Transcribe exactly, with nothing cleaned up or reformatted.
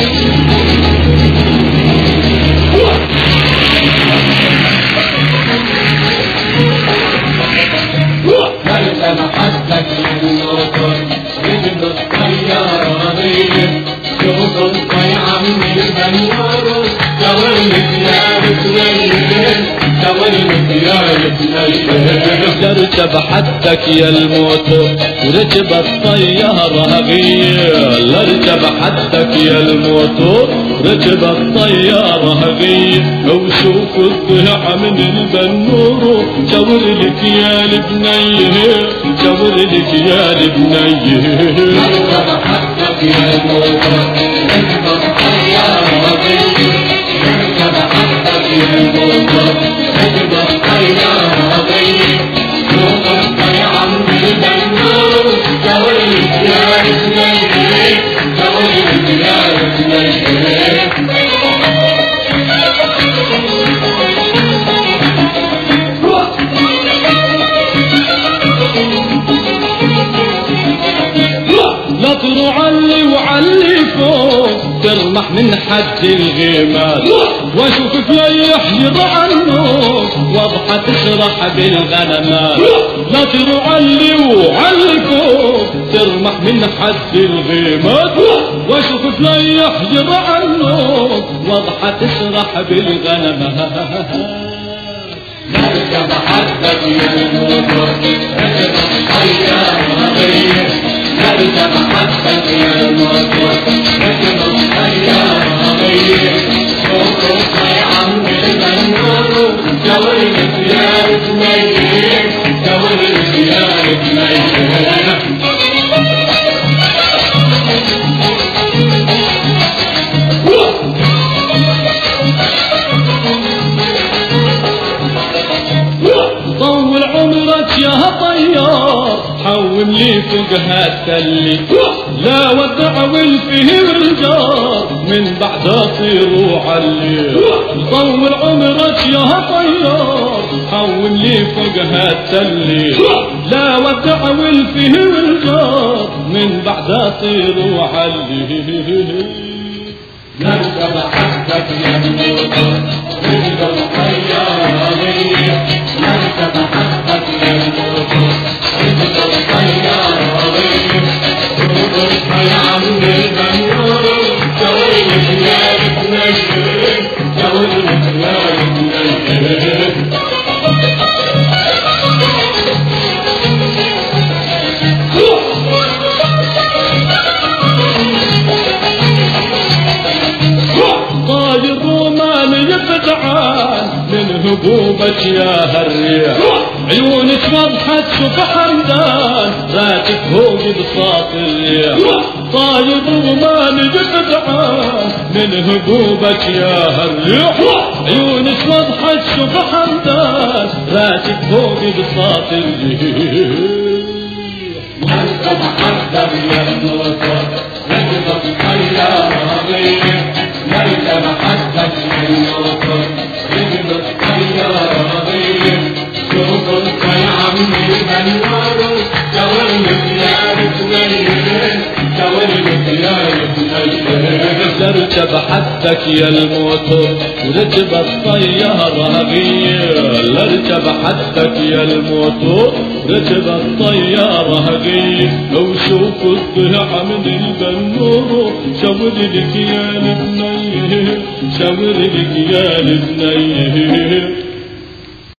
محبك للوطن رجل الطيارة غير شوف الطيعة من البنور شاورلك يا بتليل شاورلك يا بتليل تركب حدك يا الموتور وركب الطيارة غير اركب حدك يا الموتور ركب الطيارة غير وشوف الضيعة من البنور شاورلك يا البنيه شاورلك يا البنيه تركب حدك يا الموتور ركب الطيارة غير تركب حدك يا الموتور ركب الطيارة غير شوف الطيعة من البنور شاورلك يا البنيه شاورلك يا البنيه لا تروح علي وعلي فوق ترمح من حد الغيمات واشوف فليح يضع عنه واضحة تسرح بالغنمات لا تروح علي وعلي فوق ترمح من حد الغيمات واشوف فليح يضع عنه واضحة تسرح بالغنمات نركب حدك يا الموتور ركب الطيارة غير نركب حدك يا الموتور ركب الطيارة غير شوف الطيعة من البنور شاورلك يا بتليل شاورلك يا بتليل طول عمرك يا طيار حوم لي فوق هالتلي لا ودع والفيه والجار من بعد اطير وعلي طول عمرك يا طيار حوم لي فوق هالتلي لا ودع والفيه والجار من بعد اطير وعلي نركب حدك يا الموتور ركب الطيارة غير نركب حدك يا الموتور ركب الطيارة غير شوف الطيعة من البنور شاورلك يا بتليل شاورلك يا بتليل طاير روماني يبدعان من هبوبك يا هالريح عيونك وضحت شوف حمدان راكب فوق بساط الريح طاير روماني يبدعان من هبوبك يا هالريح عيونك وضحت شوف حمدان راكب فوق بساط الريح نركب حدك يا الموتور ركب الطيارة غير نركب حدك يا الموتور ركب الطيارة غير شوف الطيعة من البنور شاورلك يا بتليل شاورلك يا بتليل تركب حدك يا الموتور وركب الطيارة غير اركب حدك يا الموتور ركب الطيارة غير لو شوف الضيعة من البنور شاورلك يا البنيه شاورلك يا البنيه